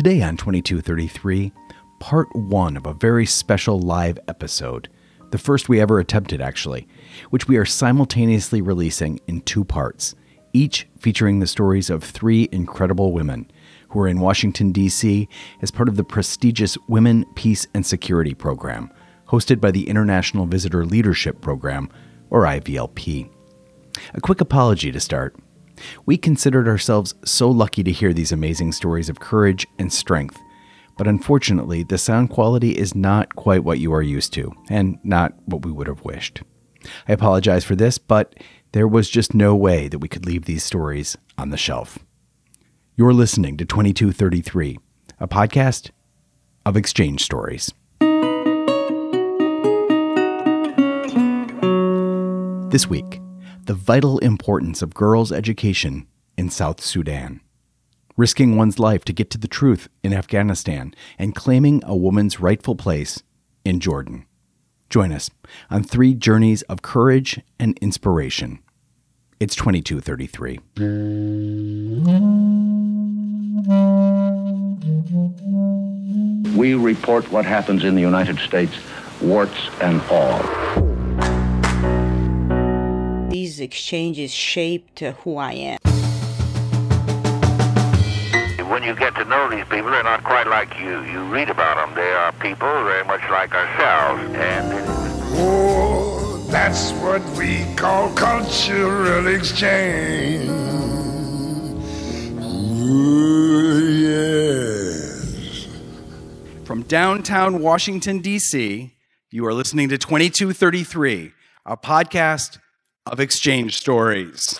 Today on 2233, part one of a very special live episode, the first we ever attempted actually, which we are simultaneously releasing in two parts, each featuring the stories of three incredible women who are in Washington, D.C. as part of the prestigious Women, Peace, and Security Program, hosted by the International Visitor Leadership Program, or IVLP. A quick apology to start. We considered ourselves so lucky to hear these amazing stories of courage and strength, but unfortunately, the sound quality is not quite what you are used to, and not what we would have wished. I apologize for this, but there was just no way that we could leave these stories on the shelf. You're listening to 2233, a podcast of exchange stories. This week, the vital importance of girls' education in South Sudan, risking one's life to get to the truth in Afghanistan, and claiming a woman's rightful place in Jordan. Join us on three journeys of courage and inspiration. It's 2233. We report what happens in the United States, warts and all. These exchanges shaped who I am. When you get to know these people, they're not quite like you read about them. They are people very much like ourselves. Oh, that's what we call cultural exchange. Ooh, yes. From downtown Washington, D.C., you are listening to 2233, a podcast of exchange stories.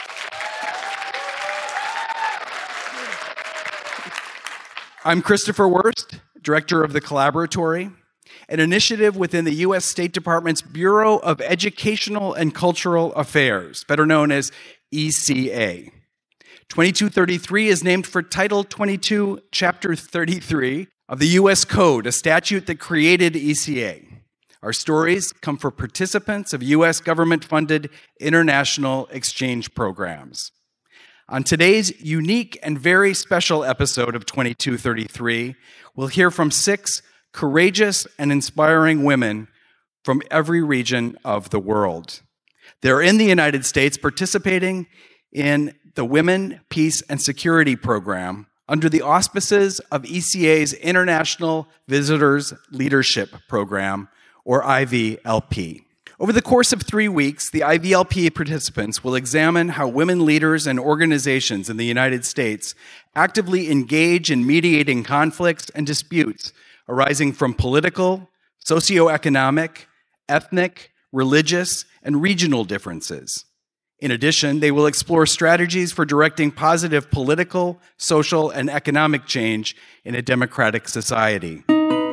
I'm Christopher Wurst, director of the Collaboratory, an initiative within the U.S. State Department's Bureau of Educational and Cultural Affairs, better known as ECA. 2233 is named for Title 22, Chapter 33 of the U.S. Code, a statute that created ECA. Our stories come from participants of U.S. government-funded international exchange programs. On today's unique and very special episode of 2233, we'll hear from six courageous and inspiring women from every region of the world. They're in the United States participating in the Women, Peace, and Security Program under the auspices of ECA's International Visitors Leadership Program, or IVLP. Over the course of 3 weeks, the IVLP participants will examine how women leaders and organizations in the United States actively engage in mediating conflicts and disputes arising from political, socioeconomic, ethnic, religious, and regional differences. In addition, they will explore strategies for directing positive political, social, and economic change in a democratic society.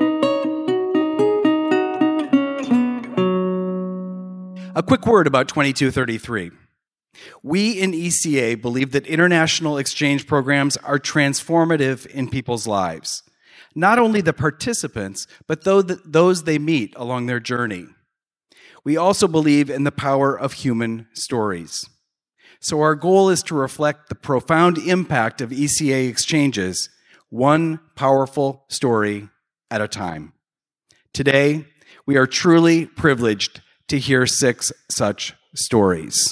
A quick word about 2233. We in ECA believe that international exchange programs are transformative in people's lives. Not only the participants, but those they meet along their journey. We also believe in the power of human stories. So our goal is to reflect the profound impact of ECA exchanges, one powerful story at a time. Today, we are truly privileged to hear six such stories.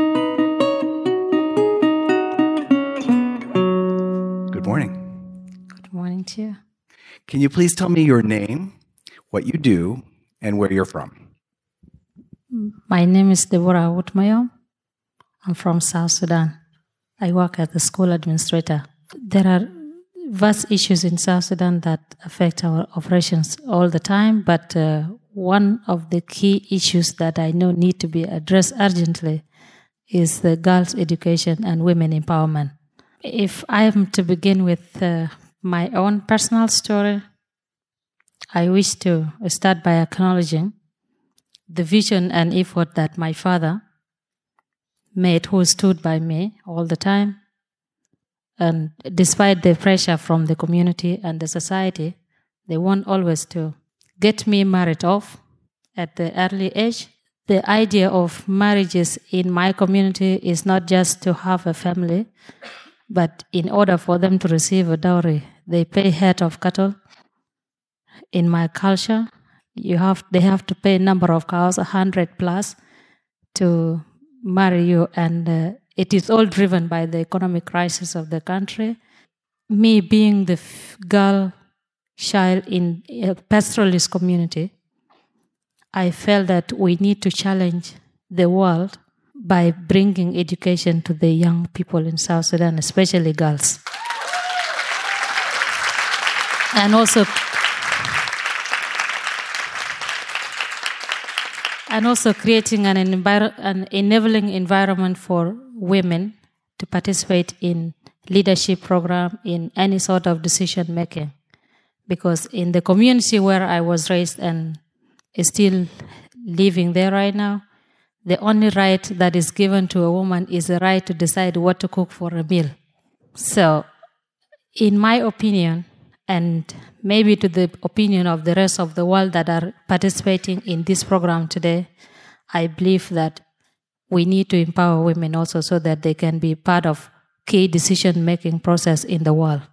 Good morning. Good morning to you. Can you please tell me your name, what you do, and where you're from? My name is Deborah Wutmayo. I'm from South Sudan. I work as a school administrator. There are vast issues in South Sudan that affect our operations all the time, but one of the key issues that I know need to be addressed urgently is the girls' education and women empowerment. If I am to begin with my own personal story, I wish to start by acknowledging the vision and effort that my father made, who stood by me all the time. And despite the pressure from the community and the society, they want always to get me married off at the early age. The idea of marriages in my community is not just to have a family, but in order for them to receive a dowry, they pay head of cattle. In my culture, they have to pay number of cows, 100 plus, to marry you, and it is all driven by the economic crisis of the country. Me being the girl child in a pastoralist community, I felt that we need to challenge the world by bringing education to the young people in South Sudan, especially girls. And also creating an enabling environment for women to participate in leadership program, in any sort of decision making. Because in the community where I was raised and still living there right now, the only right that is given to a woman is the right to decide what to cook for a meal. So, in my opinion, and maybe to the opinion of the rest of the world that are participating in this program today, I believe that we need to empower women also so that they can be part of key decision-making process in the world.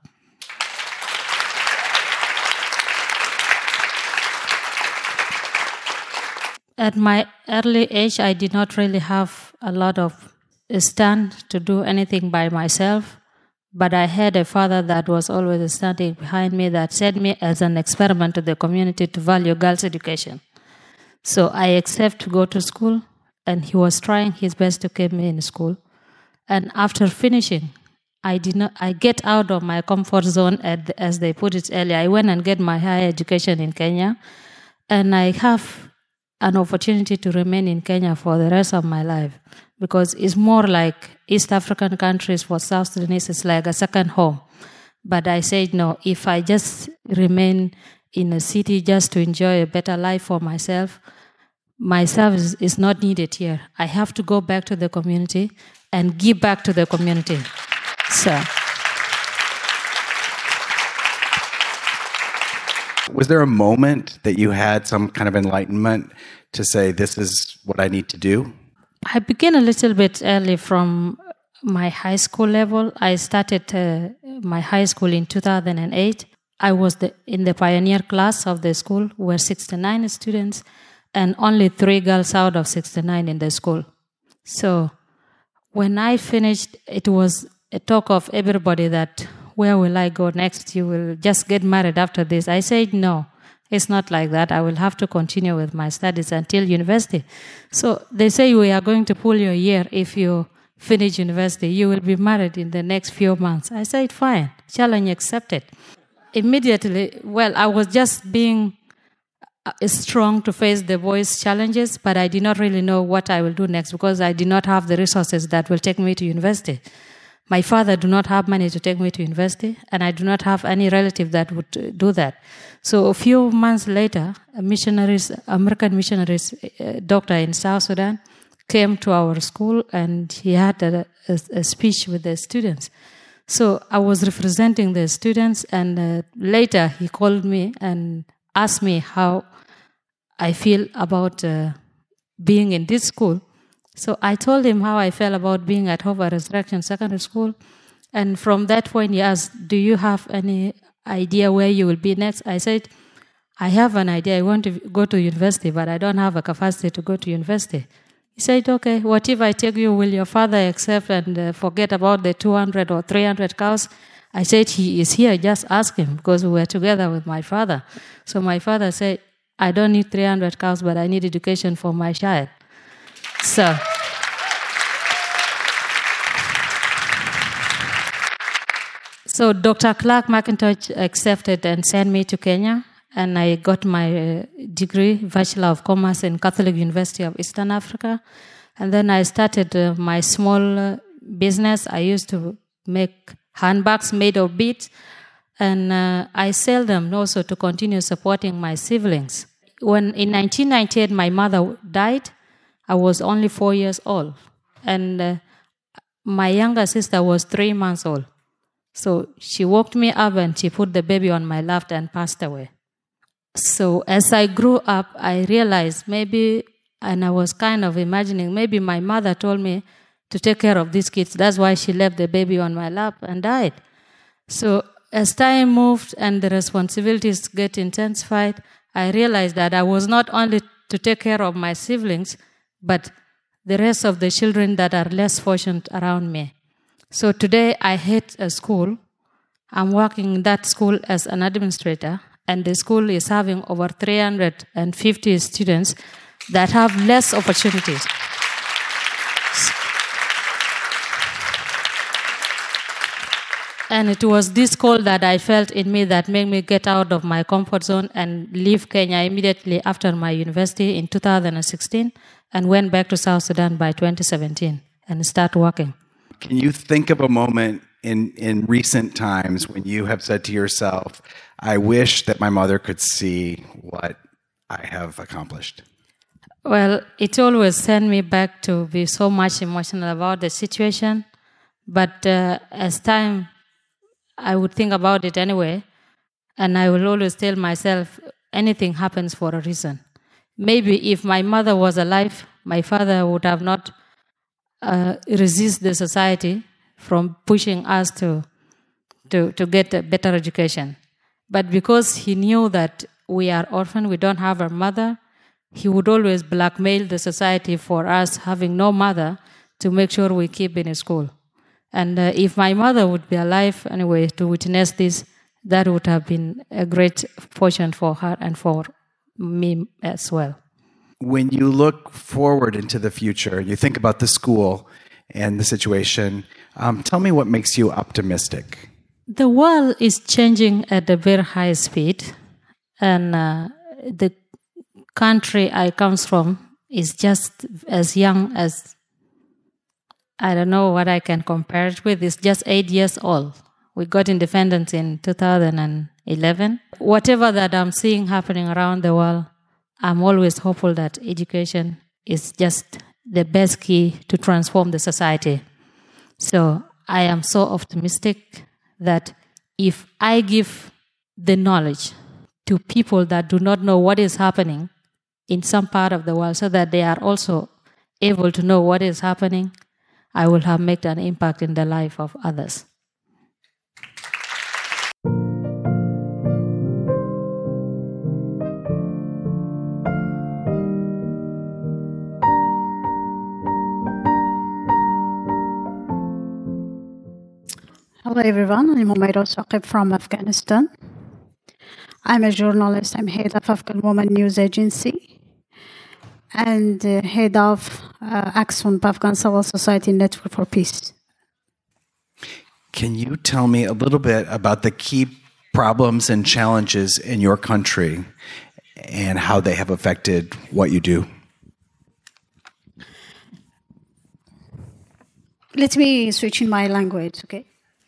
At my early age, I did not really have a lot of stand to do anything by myself, but I had a father that was always standing behind me, that sent me as an experiment to the community to value girls' education. So I accepted to go to school, and he was trying his best to keep me in school. And after finishing, I get out of my comfort zone, as they put it earlier. I went and get my higher education in Kenya, and I have an opportunity to remain in Kenya for the rest of my life, because it's more like East African countries for South Sudanese. It's like a second home. But I said, no, if I just remain in a city just to enjoy a better life for myself, my service is not needed here. I have to go back to the community and give back to the community. So, was there a moment that you had some kind of enlightenment to say, this is what I need to do? I began a little bit early from my high school level. I started my high school in 2008. I was in the pioneer class of the school, where 69 students and only 3 girls out of 69 in the school. So when I finished, it was a talk of everybody that, where will I go next? You will just get married after this. I said, no, it's not like that. I will have to continue with my studies until university. So they say, we are going to pull your year. If you finish university, you will be married in the next few months. I said, fine, challenge accepted. Immediately, I was just being strong to face the boys' challenges, but I did not really know what I will do next, because I did not have the resources that will take me to university. My father do not have money to take me to university, and I do not have any relative that would do that. So a few months later, American missionaries doctor in South Sudan came to our school, and he had a speech with the students. So I was representing the students, and later he called me and asked me how I feel about being in this school. So I told him how I felt about being at Hope Resurrection Secondary School. And from that point, he asked, do you have any idea where you will be next? I said, I have an idea. I want to go to university, but I don't have a capacity to go to university. He said, okay, what if I take you? Will your father accept and forget about the 200 or 300 cows? I said, he is here, just ask him, because we were together with my father. So my father said, I don't need 300 cows, but I need education for my child. So Dr. Clark McIntosh accepted and sent me to Kenya, and I got my degree, Bachelor of Commerce in Catholic University of Eastern Africa. And then I started my small business. I used to make handbags made of beads, and I sell them also to continue supporting my siblings. When in 1998 my mother died, I was only 4 years old, and my younger sister was 3 months old. So she woke me up and she put the baby on my lap and passed away. So as I grew up, I realized and I was kind of imagining, maybe my mother told me to take care of these kids. That's why she left the baby on my lap and died. So as time moved and the responsibilities get intensified, I realized that I was not only to take care of my siblings, but the rest of the children that are less fortunate around me. So today I head a school. I'm working in that school as an administrator, and the school is having over 350 students that have less opportunities. And it was this call that I felt in me that made me get out of my comfort zone and leave Kenya immediately after my university in 2016 and went back to South Sudan by 2017 and start working. Can you think of a moment in recent times when you have said to yourself, I wish that my mother could see what I have accomplished? Well, it always sent me back to be so much emotional about the situation. But as time, I would think about it anyway. And I will always tell myself, anything happens for a reason. Maybe if my mother was alive, my father would have not resist the society from pushing us to get a better education. But because he knew that we are orphan, we don't have a mother, he would always blackmail the society for us having no mother to make sure we keep in school. And if my mother would be alive anyway to witness this, that would have been a great fortune for her and for me as well. When you look forward into the future, you think about the school and the situation, tell me what makes you optimistic. The world is changing at a very high speed, and the country I come from is just as young as, I don't know what I can compare it with, it's just 8 years old. We got independence in 2011. Whatever that I'm seeing happening around the world, I'm always hopeful that education is just the best key to transform the society. So I am so optimistic that if I give the knowledge to people that do not know what is happening in some part of the world so that they are also able to know what is happening, I will have made an impact in the life of others. Hello everyone, I'm Umaira Saqib from Afghanistan. I'm a journalist. I'm head of Afghan Women News Agency and head of Axon Afghan Civil Society Network for Peace. Can you tell me a little bit about the key problems and challenges in your country and how they have affected what you do? Let me switch in my language, okay?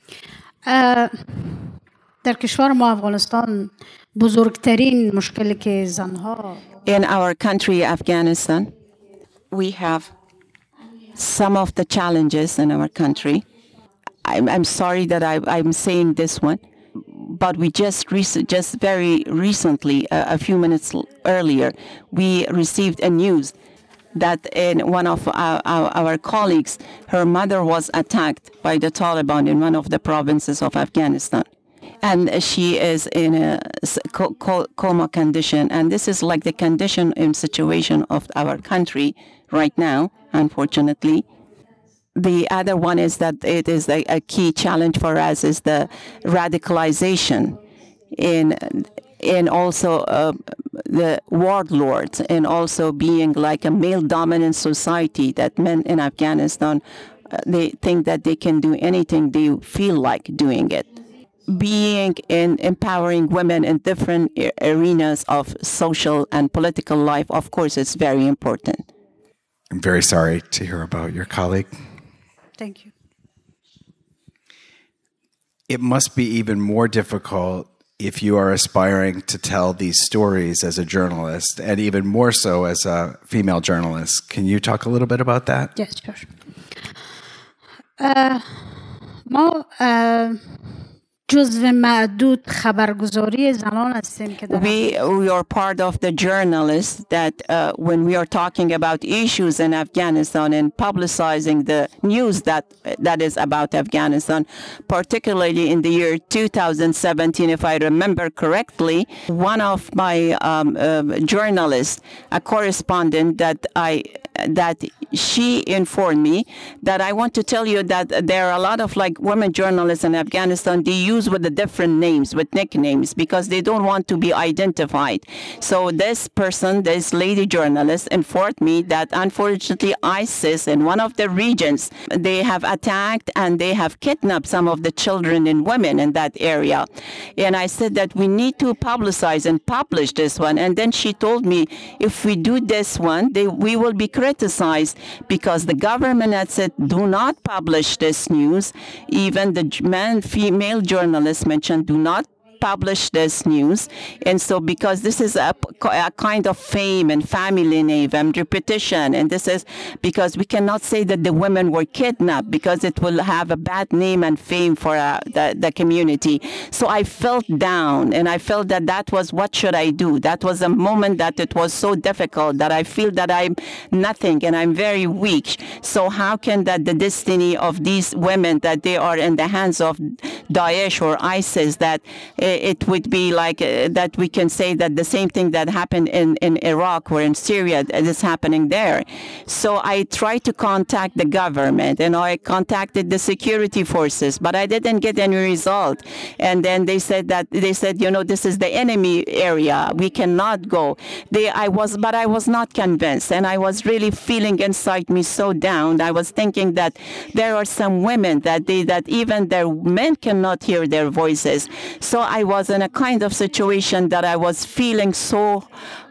در کشور ما افغانستان بزرگترین مشکلی که زنها In our country, Afghanistan, we have some of the challenges in our country. I'm sorry that I'm saying this one, but we just very recently, a few minutes earlier, we received a news that in one of our colleagues, her mother was attacked by the Taliban in one of the provinces of Afghanistan. And she is in a coma condition. And this is like the condition and situation of our country right now, unfortunately. The other one is that it is a key challenge for us is the radicalization in also the warlords, and also being like a male-dominant society that men in Afghanistan, they think that they can do anything they feel like doing it. Being in empowering women in different arenas of social and political life, of course, it's very important. I'm very sorry to hear about your colleague. Thank you. It must be even more difficult if you are aspiring to tell these stories as a journalist, and even more so as a female journalist. Can you talk a little bit about that? Yes, sure. ما جزو معدود خبرگزاری زنان هستیم که در We are part of the journalists that when we are talking about issues in Afghanistan and publicizing the news that is about Afghanistan, particularly in the year 2017, if I remember correctly, one of my journalists, a correspondent that she informed me that I want to tell you that there are a lot of like women journalists in Afghanistan, they use with the different names, with nicknames, because they don't want to be identified. So this person, this lady journalist, informed me that unfortunately ISIS in one of the regions, they have attacked and they have kidnapped some of the children and women in that area. And I said that we need to publicize and publish this one. And then she told me, if we do this one, we will be criticized because the government had said, do not publish this news. Even the female journalists mentioned, do not publish this news. And so because this is a kind of fame and family name and repetition, and this is because we cannot say that the women were kidnapped because it will have a bad name and fame for the community. So I felt down and I felt that was what should I do? That was a moment that it was so difficult that I feel that I'm nothing and I'm very weak. So how can that the destiny of these women that they are in the hands of Daesh or ISIS, that it would be like that we can say that the same thing that happened in Iraq or in Syria is happening there. So I tried to contact the government and I contacted the security forces, but I didn't get any result. And then they said, you know, this is the enemy area. We cannot go. I was not convinced, and I was really feeling inside me so down. I was thinking that there are some women that even their men cannot hear their voices. So I was in a kind of situation that I was feeling so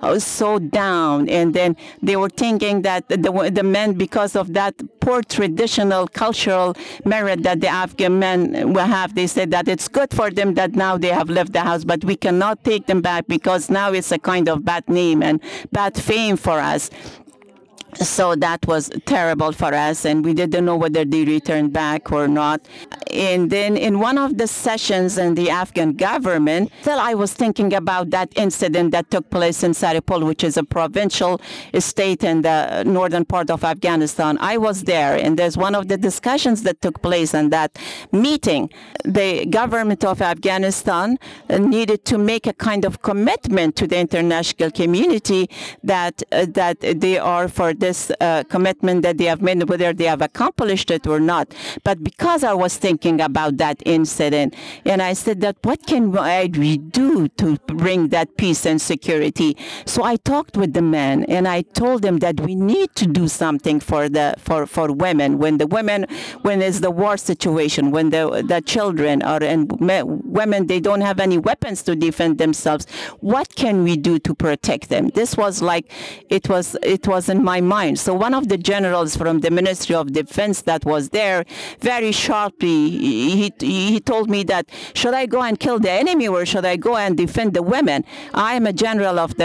down. And then they were thinking that the men, because of that poor traditional cultural merit that the Afghan men will have, they said that it's good for them that now they have left the house, but we cannot take them back because now it's a kind of bad name and bad fame for us. So that was terrible for us, and we didn't know whether they returned back or not. And then in one of the sessions in the Afghan government, still I was thinking about that incident that took place in Saripol, which is a provincial state in the northern part of Afghanistan. I was there, and there's one of the discussions that took place in that meeting. The government of Afghanistan needed to make a kind of commitment to the international community that they are for this commitment that they have made, whether they have accomplished it or not. But because I was thinking about that incident, and I said that what can we do to bring that peace and security? So I talked with the men, and I told them that we need to do something for women. When it's the war situation, when the children and women, they don't have any weapons to defend themselves. What can we do to protect them? This was like it was in my mind. So one of the generals from the Ministry of Defense that was there, very sharply, he told me that, should I go and kill the enemy or should I go and defend the women? I am a general of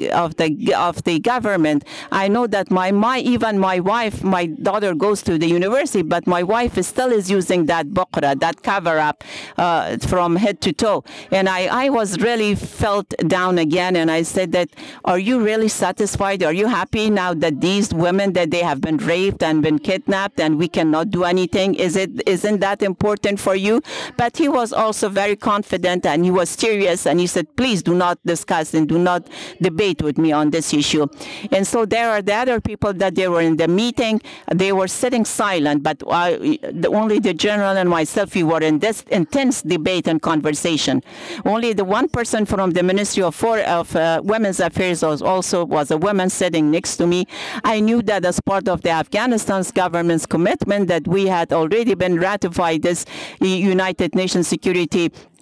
the government. I know that even my wife, my daughter goes to the university, but my wife still is using that buqra, that cover up from head to toe. And I was really felt down again, and I said that, are you really satisfied? Are you happy now that these women, that they have been raped and been kidnapped and we cannot do anything? Isn't that important for you? But he was also very confident and he was serious, and he said, please do not discuss and do not debate with me on this issue. And so there are the other people that they were in the meeting, they were sitting silent, but only the general and myself, we were in this intense debate and conversation. Only the one person from the Ministry of Women's Affairs was a woman sitting next to me. I knew that as part of the Afghanistan's government's commitment that we had already been ratified this United Nations Security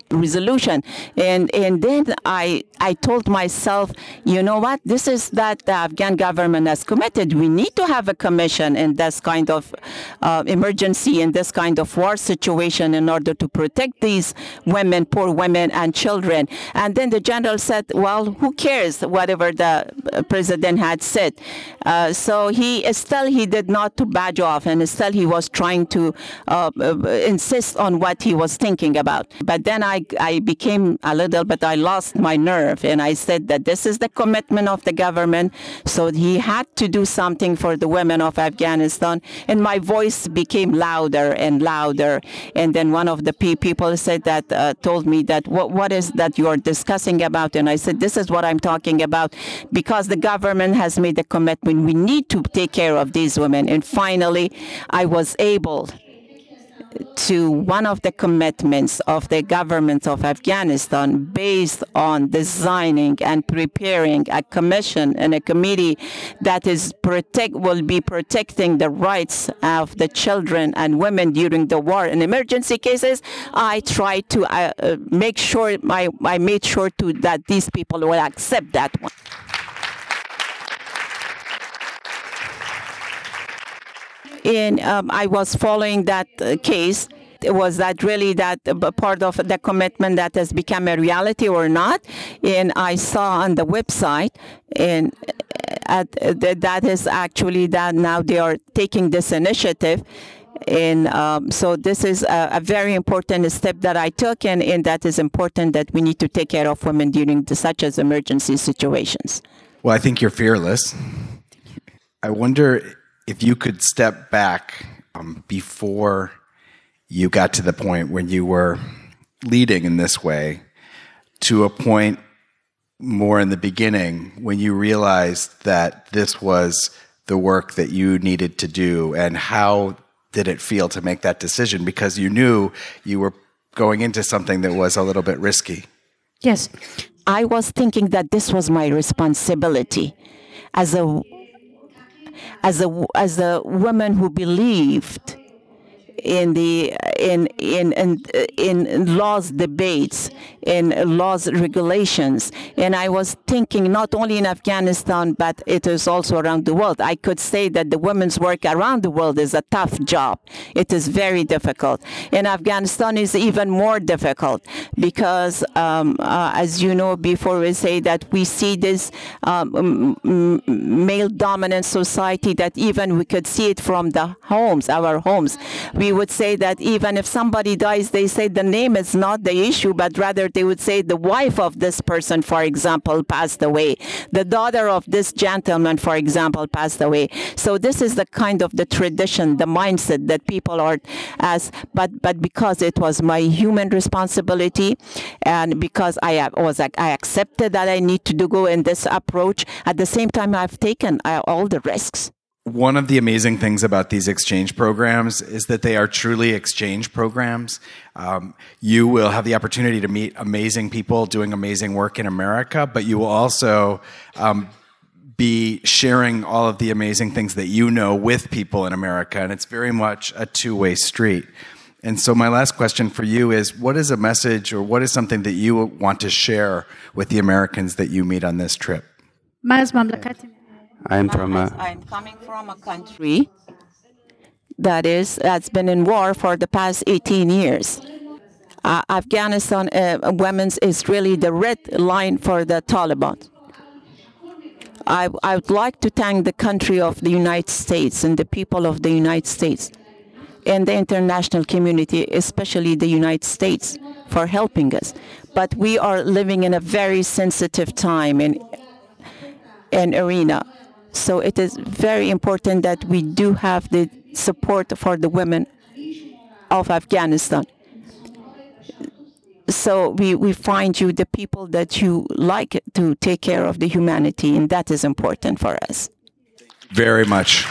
resolution. And then I told myself, you know what, this is that the Afghan government has committed. We need to have a commission in this kind of emergency, in this kind of war situation, in order to protect these women, poor women and children. And then the general said, well, who cares whatever the president had said. So he did not to badge off, and still he was trying to insist on what he was thinking about. But then I became a little bit, I lost my nerve, and I said that this is the commitment of the government, so he had to do something for the women of Afghanistan. And my voice became louder and louder. And then one of the people said that, told me that, what is that you are discussing about? And I said, this is what I'm talking about, because the government has made a commitment. We need to take care of these women. And finally, I was able to one of the commitments of the government of Afghanistan, based on designing and preparing a commission and a committee that will be protecting the rights of the children and women during the war and emergency cases. I tried to make sure I made sure that these people will accept that one. And I was following that case. Was that really that part of the commitment that has become a reality or not? And I saw on the website, and that is actually that now they are taking this initiative. And so this is a very important step that I took, and that is important, that we need to take care of women during such as emergency situations. Well, I think you're fearless. I wonder if you could step back before you got to the point when you were leading in this way, to a point more in the beginning when you realized that this was the work that you needed to do, and how did it feel to make that decision? Because you knew you were going into something that was a little bit risky. Yes, I was thinking that this was my responsibility as a woman who believed in laws debates, in laws regulations. And I was thinking not only in Afghanistan, but it is also around the world. I could say that the women's work around the world is a tough job. It is very difficult. In Afghanistan is even more difficult because, as you know, before we say that we see this male-dominant society, that even we could see it from the homes, our homes. We would say that even if somebody dies, they say the name is not the issue, but rather they would say the wife of this person, for example, passed away. The daughter of this gentleman, for example, passed away. So this is the kind of the tradition, the mindset that people are but because it was my human responsibility, and because I accepted that I need to go in this approach, at the same time I've taken all the risks. One of the amazing things about these exchange programs is that they are truly exchange programs. You will have the opportunity to meet amazing people doing amazing work in America, but you will also be sharing all of the amazing things that you know with people in America, and it's very much a two-way street. And so my last question for you is, what is a message, or what is something that you want to share with the Americans that you meet on this trip? I'm coming from a country that's been in war for the past 18 years. Afghanistan, women's is really the red line for the Taliban. I would like to thank the country of the United States and the people of the United States and the international community, especially the United States, for helping us. But we are living in a very sensitive time in arena. So it is very important that we do have the support for the women of Afghanistan. So we find you the people that you like to take care of the humanity, and that is important for us. Very much.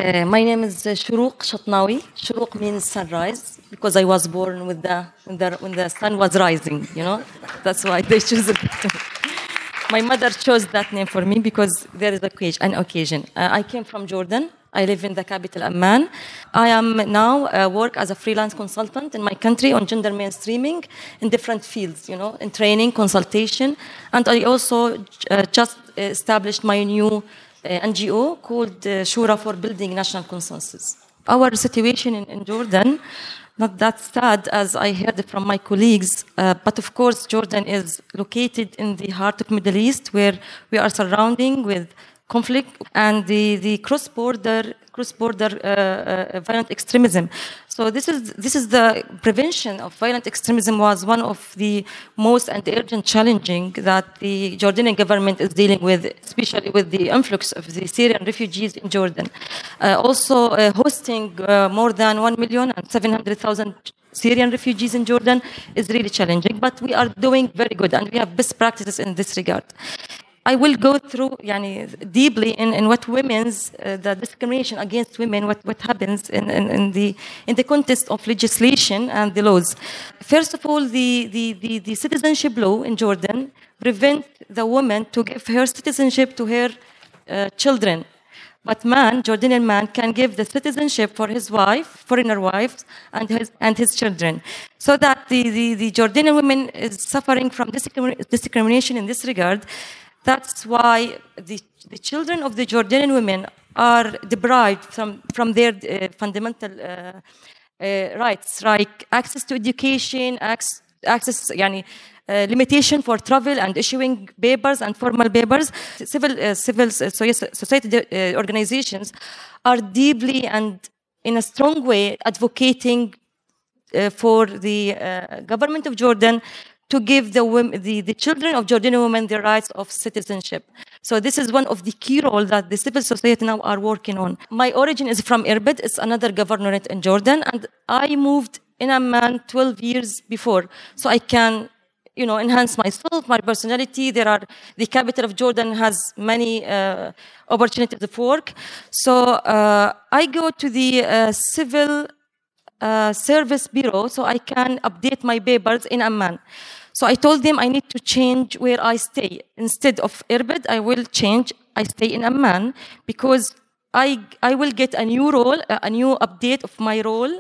My name is Shuruq Shatnawi. Shuruq means sunrise because I was born with when the sun was rising. That's why they choose it. My mother chose that name for me because there is an occasion. I came from Jordan. I live in the capital, Amman. I am now work as a freelance consultant in my country on gender mainstreaming in different fields, in training, consultation. And I also just established my new NGO called Shura for Building National Consensus. Our situation in Jordan, not that sad as I heard from my colleagues, but of course Jordan is located in the heart of Middle East where we are surrounding with conflict and the cross-border violent extremism. So this is the prevention of violent extremism was one of the most and urgent challenging that the Jordanian government is dealing with, especially with the influx of the Syrian refugees in Jordan. Also hosting more than 1,700,000 Syrian refugees in Jordan is really challenging, but we are doing very good and we have best practices in this regard. I will go through deeply in what the discrimination against women, what happens in the context of legislation and the laws. First of all, the citizenship law in Jordan prevent the woman to give her citizenship to her children. But Jordanian man can give the citizenship for his wife, foreigner wives, and his children. So that the Jordanian woman is suffering from discrimination in this regard. That's why the children of the Jordanian women are deprived from their fundamental rights, like access to education, access, limitation for travel and issuing papers and formal papers. Civil society organizations are deeply and in a strong way advocating for the government of Jordan to give the children of Jordanian women the rights of citizenship. So this is one of the key roles that the civil society now are working on. My origin is from Irbid. It's another governorate in Jordan. And I moved in Amman 12 years before. So I can, enhance myself, my personality. The capital of Jordan has many opportunities of work. So I go to the civil service bureau so I can update my papers in Amman. So I told them I need to change where I stay. Instead of Irbid, I stay in Amman because I will get a new role, a new update of my role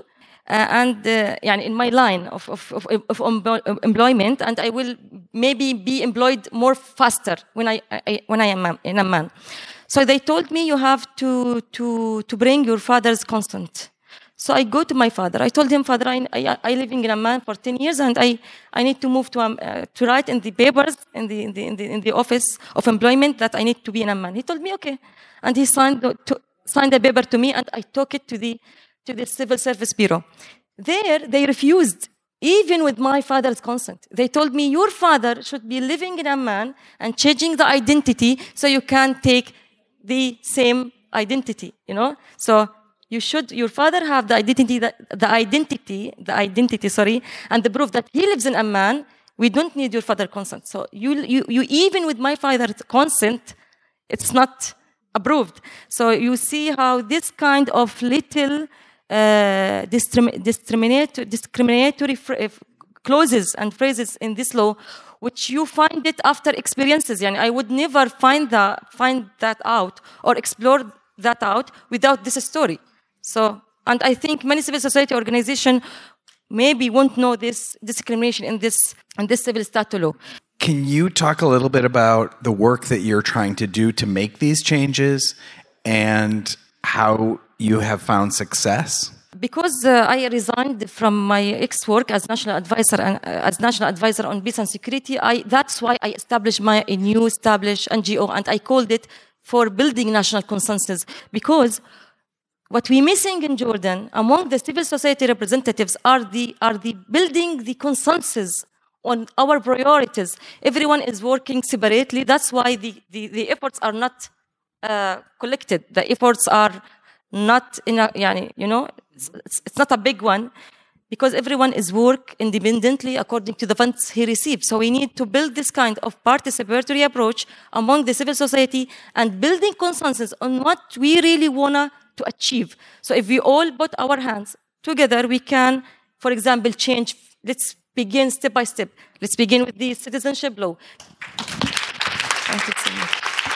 in my line of employment, and I will maybe be employed more faster when I am in Amman. So they told me you have to bring your father's consent. So I go to my father. I told him, Father, I living in Amman for 10 years, and I need to move to write in the papers in the office of employment that I need to be in Amman. He told me okay, and he signed the paper to me, and I took it to the civil service bureau. There they refused, even with my father's consent. They told me your father should be living in Amman and changing the identity so you can take the same identity. So. Your father have the identity, and the proof that he lives in Amman. We don't need your father's consent. So you even with my father's consent, it's not approved. So you see how this kind of little discriminatory clauses and phrases in this law, which you find it after experiences. I would never find that out or explore that out without this story. So, and I think many civil society organizations maybe won't know this discrimination in this civil status law. Can you talk a little bit about the work that you're trying to do to make these changes and how you have found success? Because I resigned from my ex-work as national advisor on peace and security, that's why I established my new NGO, and I called it For Building National Consensus, because what we're missing in Jordan among the civil society representatives are the building the consensus on our priorities. Everyone is working separately. That's why the efforts are not collected. The efforts are not it's not a big one because everyone is work independently according to the funds he receives. So we need to build this kind of participatory approach among the civil society and building consensus on what we really wanna to achieve. So if we all put our hands together, we can, for example, change. Let's begin step by step. Let's begin with the citizenship law. Thank you so much.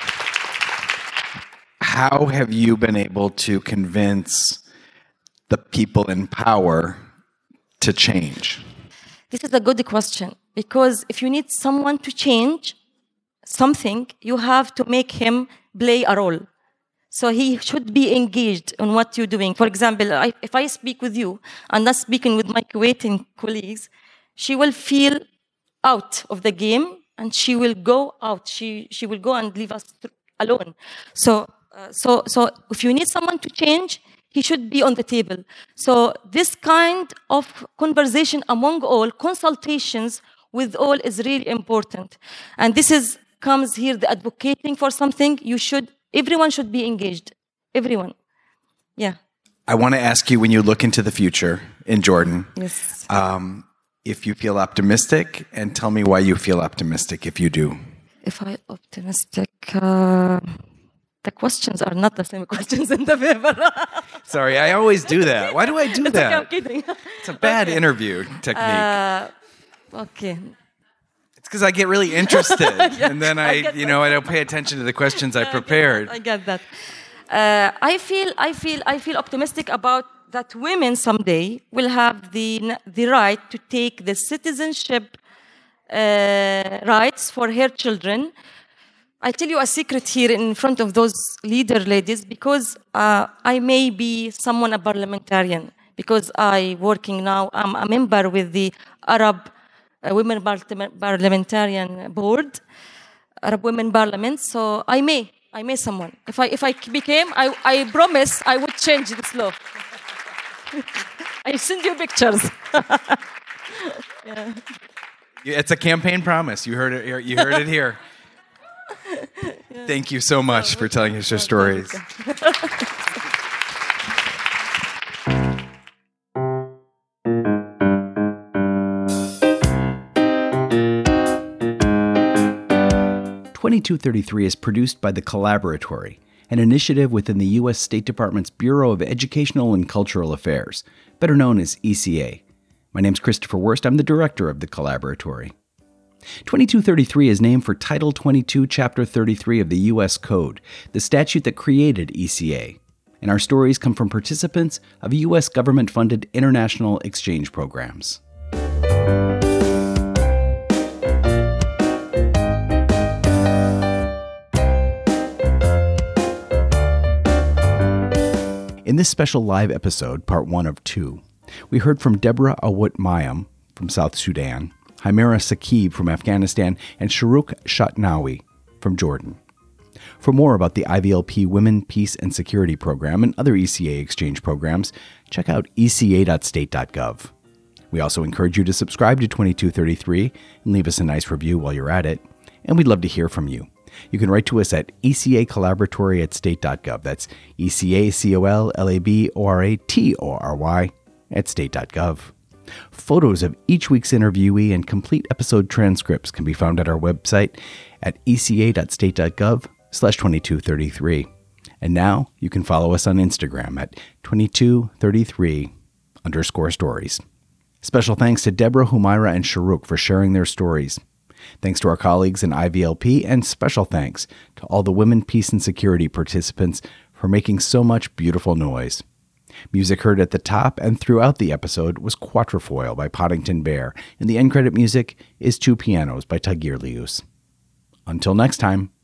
How have you been able to convince the people in power to change? This is a good question, because if you need someone to change something, you have to make him play a role. So he should be engaged in what you're doing. For example, if I speak with you and not speaking with my Kuwaiti colleagues, she will feel out of the game and she will go out. She will go and leave us alone. So if you need someone to change, he should be on the table. So this kind of conversation among all, consultations with all is really important. And this comes here, the advocating for something, everyone should be engaged. Everyone. Yeah. I want to ask you, when you look into the future in Jordan, yes. If you feel optimistic, and tell me why you feel optimistic if you do. If I'm optimistic, the questions are not the same questions in the paper. Sorry, I always do that. Why do I do that? Okay, I'm kidding. It's a bad interview technique. Okay. It's because I get really interested, and then I don't pay attention to the questions I prepared. I get that. I feel optimistic about that women someday will have the right to take the citizenship rights for her children. I tell you a secret here in front of those leader ladies, because I may be a parliamentarian, because I'm a member with the Arab Women Parliamentarian Board, Arab Women Parliament. So I may someone. If I became, I promise I would change this law. I send you pictures. Yeah. It's a campaign promise. You heard it here. You heard it here. Yeah. Thank you so much for telling us your stories. 2233 is produced by the Collaboratory, an initiative within the U.S. State Department's Bureau of Educational and Cultural Affairs, better known as ECA. My name's Christopher Wurst. I'm the director of the Collaboratory. 2233 is named for Title 22, Chapter 33 of the U.S. Code, the statute that created ECA. And our stories come from participants of U.S. government-funded international exchange programs. In this special live episode, part 1 of 2, we heard from Deborah Awut Mayam from South Sudan, Hymera Saqib from Afghanistan, and Shuruq Shatnawi from Jordan. For more about the IVLP Women, Peace, and Security Program and other ECA exchange programs, check out eca.state.gov. We also encourage you to subscribe to 2233 and leave us a nice review while you're at it, and we'd love to hear from you. You can write to us at ecacollaboratory@state.gov. That's ecacollaboratory@state.gov. Photos of each week's interviewee and complete episode transcripts can be found at our website at eca.state.gov/2233. And now you can follow us on Instagram at 2233_stories. Special thanks to Deborah, Humaira, and Shuruq for sharing their stories. Thanks to our colleagues in IVLP, and special thanks to all the Women, Peace, and Security participants for making so much beautiful noise. Music heard at the top and throughout the episode was Quatrefoil by Poddington Bear, and the end credit music is Two Pianos by Tagir Lius. Until next time.